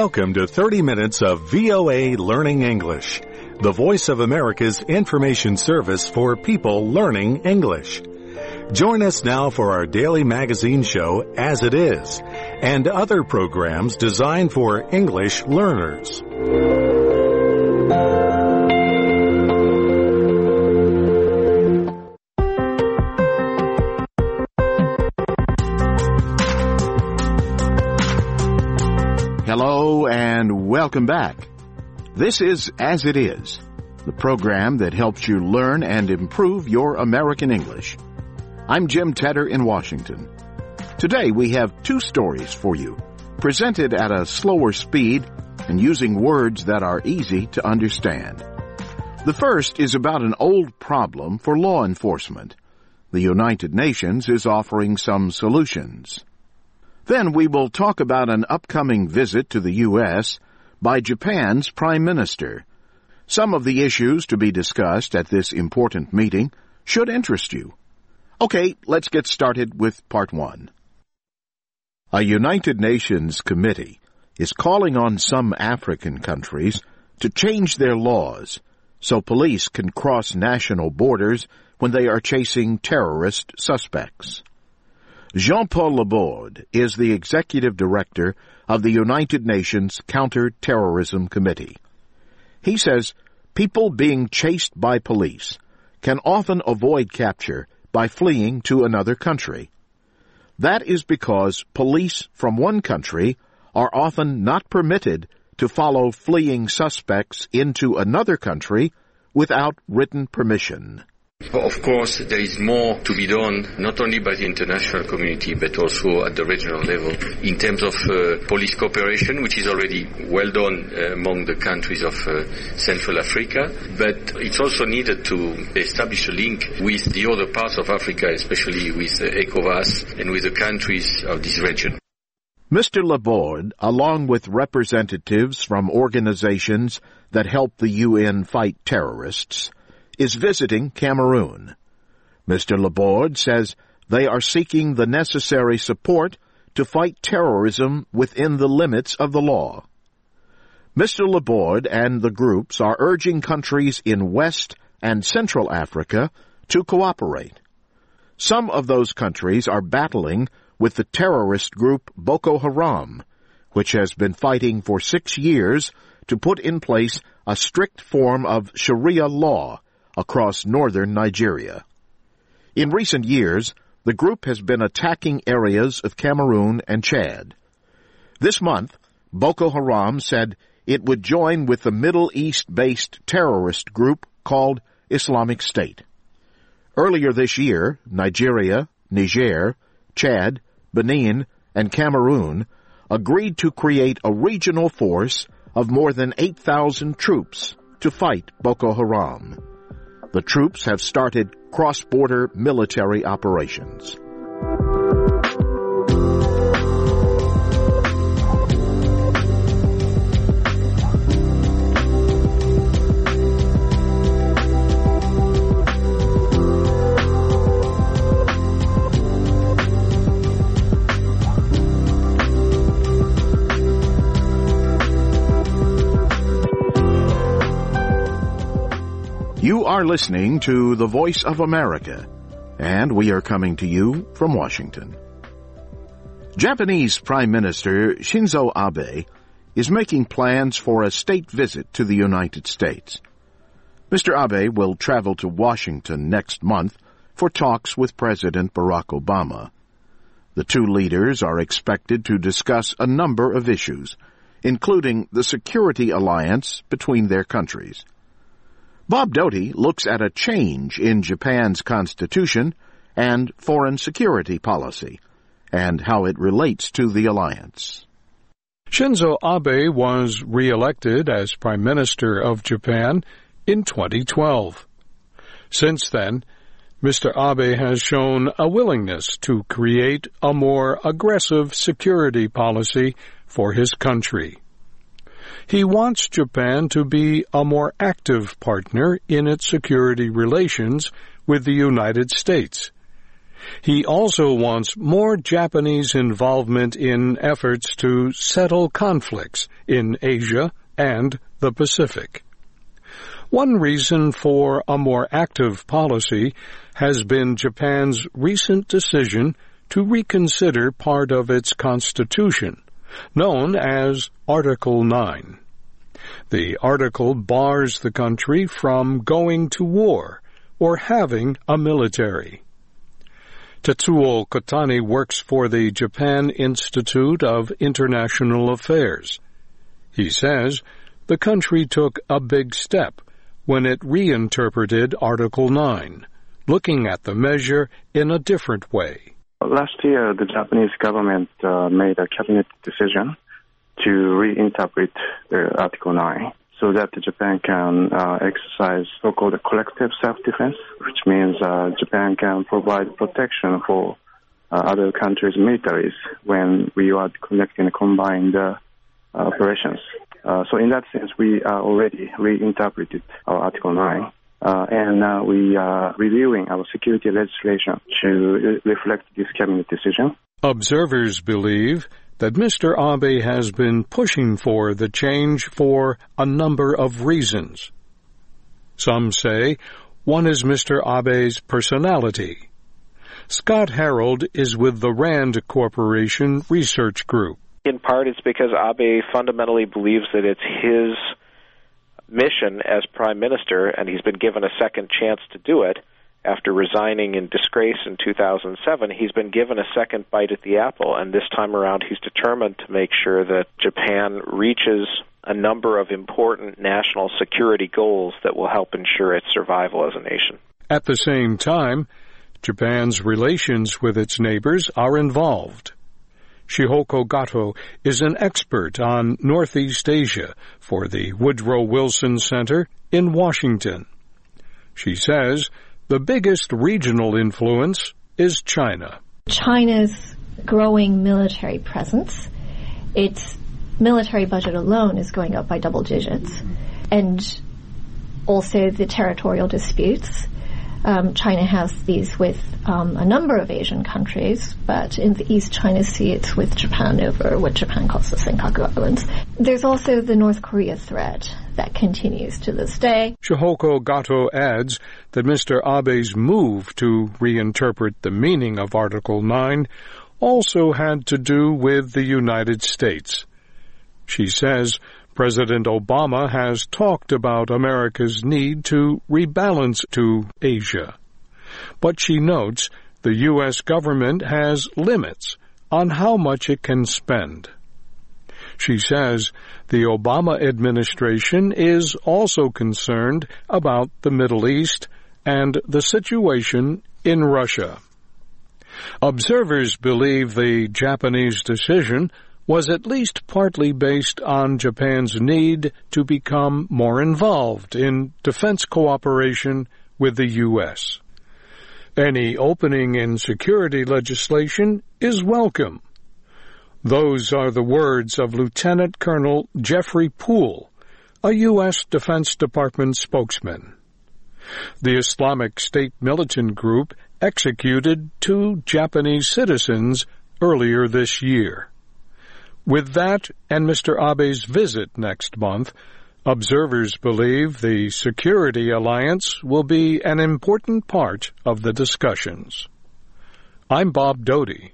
Welcome to 30 minutes of VOA Learning English, the Voice of America's information service for people learning English. Join us now for our daily magazine show, As It Is, and other programs designed for English learners. Hello and welcome back. This is As It Is, the program that helps you learn and improve your American English. I'm Jim Tedder in Washington. Today we have two stories for you, presented at a slower speed and using words that are easy to understand. The first is about an old problem for law enforcement. The United Nations is offering some solutions. Then we will talk about an upcoming visit to the U.S. by Japan's Prime Minister. Some of the issues to be discussed at this important meeting should interest you. Okay, let's get started with part one. A United Nations committee is calling on some African countries to change their laws so police can cross national borders when they are chasing terrorist suspects. Jean-Paul Laborde is the executive director of the United Nations Counter-Terrorism Committee. He says people being chased by police can often avoid capture by fleeing to another country. That is because police from one country are often not permitted to follow fleeing suspects into another country without written permission. Of course, there is more to be done, not only by the international community, but also at the regional level, in terms of police cooperation, which is already well done among the countries of Central Africa. But it's also needed to establish a link with the other parts of Africa, especially with ECOWAS and with the countries of this region. Mr. Laborde, along with representatives from organizations that help the UN fight terrorists, is visiting Cameroon. Mr. Laborde says they are seeking the necessary support to fight terrorism within the limits of the law. Mr. Laborde and the groups are urging countries in West and Central Africa to cooperate. Some of those countries are battling with the terrorist group Boko Haram, which has been fighting for 6 years to put in place a strict form of Sharia law across northern Nigeria. In recent years, the group has been attacking areas of Cameroon and Chad. This month, Boko Haram said it would join with the Middle East-based terrorist group called Islamic State. Earlier this year, Nigeria, Niger, Chad, Benin, and Cameroon agreed to create a regional force of more than 8,000 troops to fight Boko Haram. The troops have started cross-border military operations. You are listening to the Voice of America, and we are coming to you from Washington. Japanese Prime Minister Shinzo Abe is making plans for a state visit to the United States. Mr. Abe will travel to Washington next month for talks with President Barack Obama. The two leaders are expected to discuss a number of issues, including the security alliance between their countries. Bob Doty looks at a change in Japan's constitution and foreign security policy, and how it relates to the alliance. Shinzo Abe was re-elected as Prime Minister of Japan in 2012. Since then, Mr. Abe has shown a willingness to create a more aggressive security policy for his country. He wants Japan to be a more active partner in its security relations with the United States. He also wants more Japanese involvement in efforts to settle conflicts in Asia and the Pacific. One reason for a more active policy has been Japan's recent decision to reconsider part of its constitution, known as Article 9. The article bars the country from going to war or having a military. Tetsuo Kotani works for the Japan Institute of International Affairs. He says the country took a big step when it reinterpreted Article 9, looking at the measure in a different way. Last year, the Japanese government made a cabinet decision to reinterpret the Article 9 so that Japan can exercise so-called collective self-defense, which means Japan can provide protection for other countries' militaries when we are conducting combined operations. So in that sense, we already reinterpreted our Article 9. And we are reviewing our security legislation to reflect this cabinet decision. Observers believe that Mr. Abe has been pushing for the change for a number of reasons. Some say one is Mr. Abe's personality. Scott Harold is with the RAND Corporation Research Group. In part, it's because Abe fundamentally believes that it's his mission as Prime Minister, and he's been given a second chance to do it. After resigning in disgrace in 2007, he's been given a second bite at the apple, and this time around he's determined to make sure that Japan reaches a number of important national security goals that will help ensure its survival as a nation. At the same time, Japan's relations with its neighbors are involved. Shihoko Gato is an expert on Northeast Asia for the Woodrow Wilson Center in Washington. She says the biggest regional influence is China. China's growing military presence, its military budget alone is going up by double digits. And also the territorial disputes. China has these with a number of Asian countries, but in the East China Sea it's with Japan over what Japan calls the Senkaku Islands. There's also the North Korea threat that continues to this day. Shihoko Gato adds that Mr. Abe's move to reinterpret the meaning of Article 9 also had to do with the United States. She says President Obama has talked about America's need to rebalance to Asia. But she notes the U.S. government has limits on how much it can spend. She says the Obama administration is also concerned about the Middle East and the situation in Russia. Observers believe the Japanese decision was at least partly based on Japan's need to become more involved in defense cooperation with the U.S. Any opening in security legislation is welcome. Those are the words of Lieutenant Colonel Jeffrey Poole, a U.S. Defense Department spokesman. The Islamic State militant group executed 2 Japanese citizens earlier this year. With that and Mr. Abe's visit next month, observers believe the security alliance will be an important part of the discussions. I'm Bob Doty.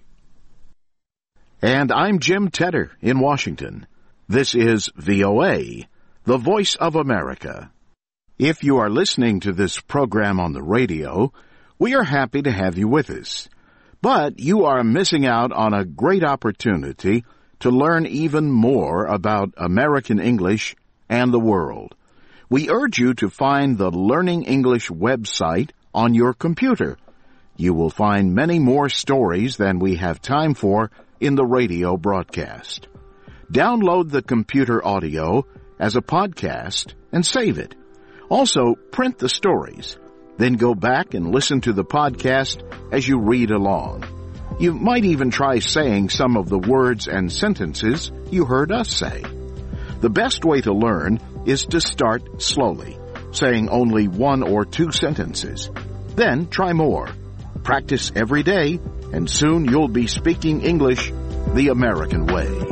And I'm Jim Tedder in Washington. This is VOA, the Voice of America. If you are listening to this program on the radio, we are happy to have you with us. But you are missing out on a great opportunity to learn even more about American English and the world. We urge you to find the Learning English website on your computer. You will find many more stories than we have time for in the radio broadcast. Download the computer audio as a podcast and save it. Also, print the stories. Then go back and listen to the podcast as you read along. You might even try saying some of the words and sentences you heard us say. The best way to learn is to start slowly, saying only 1 or 2 sentences. Then try more. Practice every day, and soon you'll be speaking English the American way.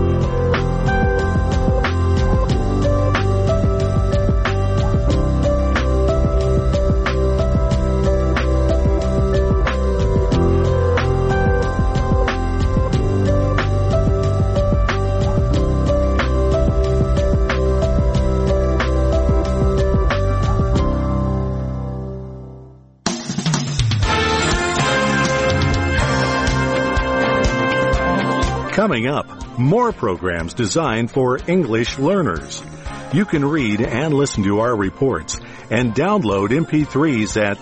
Coming up, more programs designed for English learners. You can read and listen to our reports and download MP3s at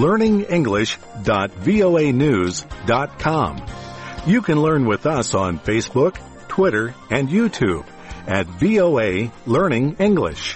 learningenglish.voanews.com. You can learn with us on Facebook, Twitter, and YouTube at VOA Learning English.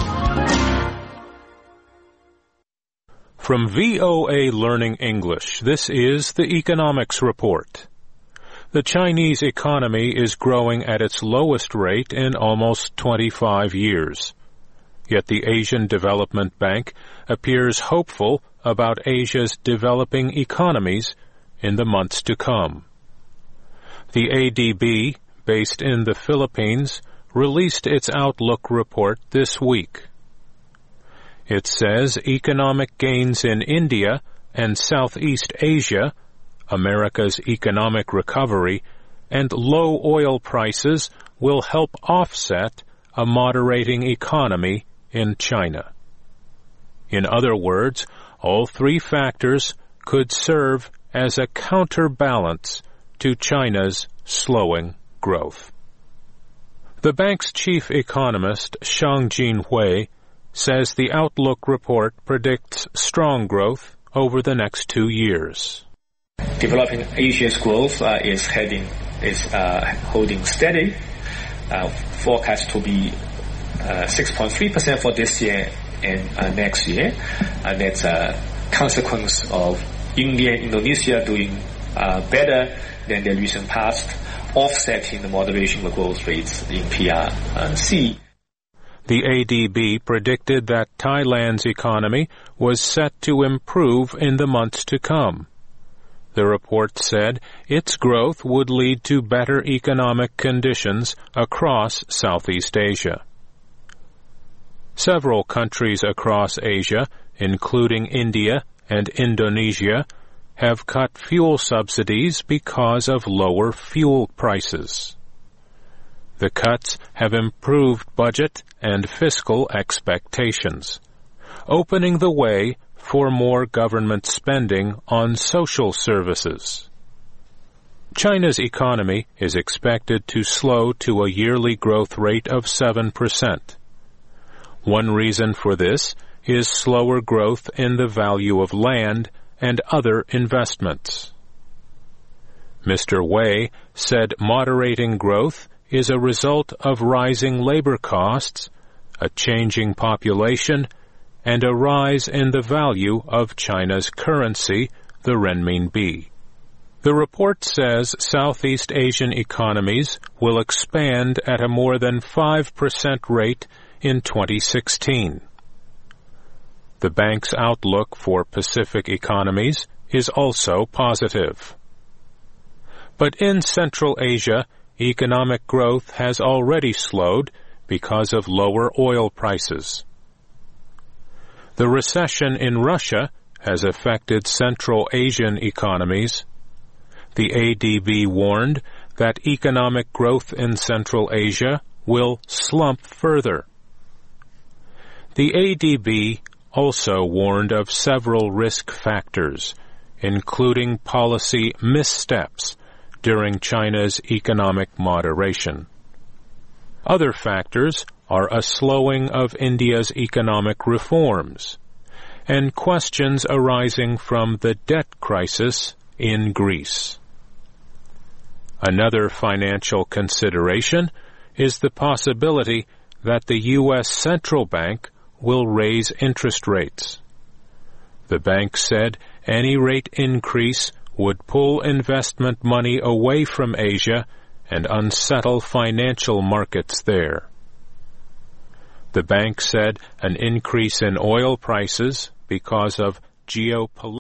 From VOA Learning English, this is the Economics Report. The Chinese economy is growing at its lowest rate in almost 25 years. Yet the Asian Development Bank appears hopeful about Asia's developing economies in the months to come. The ADB, based in the Philippines, released its Outlook report this week. It says economic gains in India and Southeast Asia, America's economic recovery, and low oil prices will help offset a moderating economy in China. In other words, all three factors could serve as a counterbalance to China's slowing growth. The bank's chief economist, Shang Jinhui, says the Outlook report predicts strong growth over the next 2 years. Developing Asia's growth is holding steady. Forecast to be 6.3% for this year and next year. And that's a consequence of India and Indonesia doing better than the recent past, offsetting the moderation of growth rates in PRC. The ADB predicted that Thailand's economy was set to improve in the months to come. The report said its growth would lead to better economic conditions across Southeast Asia. Several countries across Asia, including India and Indonesia, have cut fuel subsidies because of lower fuel prices. The cuts have improved budget and fiscal expectations, opening the way for more government spending on social services. China's economy is expected to slow to a yearly growth rate of 7%. One reason for this is slower growth in the value of land and other investments. Mr. Wei said moderating growth is a result of rising labor costs, a changing population, and a rise in the value of China's currency, the renminbi. The report says Southeast Asian economies will expand at a more than 5% rate in 2016. The bank's outlook for Pacific economies is also positive. But in Central Asia, economic growth has already slowed because of lower oil prices. The recession in Russia has affected Central Asian economies. The ADB warned that economic growth in Central Asia will slump further. The ADB also warned of several risk factors, including policy missteps during China's economic moderation. Other factors are a slowing of India's economic reforms and questions arising from the debt crisis in Greece. Another financial consideration is the possibility that the U.S. Central Bank will raise interest rates. The bank said any rate increase would pull investment money away from Asia and unsettle financial markets there. The bank said an increase in oil prices because of geopolitical